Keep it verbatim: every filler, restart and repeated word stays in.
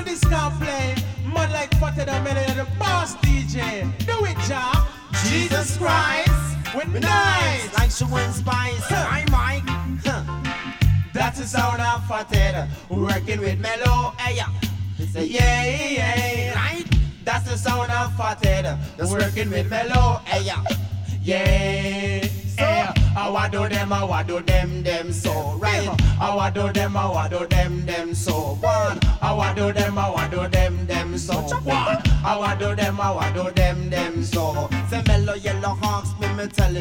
this can't play. Man like Fatter than Melody, the boss D J. Do it, Jah. Jesus Christ, with nice, like sugar and spice. Hi, Mike. Huh. That's the sound of Fatter, working with Mellow. Hey, yeah. Say yeah, yeah, Right? that's the sound of Fatter, working with Mellow. Hey, yeah, yeah. Yeah. I want do them, I want do them, them so right. I want do them, I want do them, them so one. I want do them, I want do them, them so one. I want do them, I want do them, them so. Say mellow yellow hawks, me me tell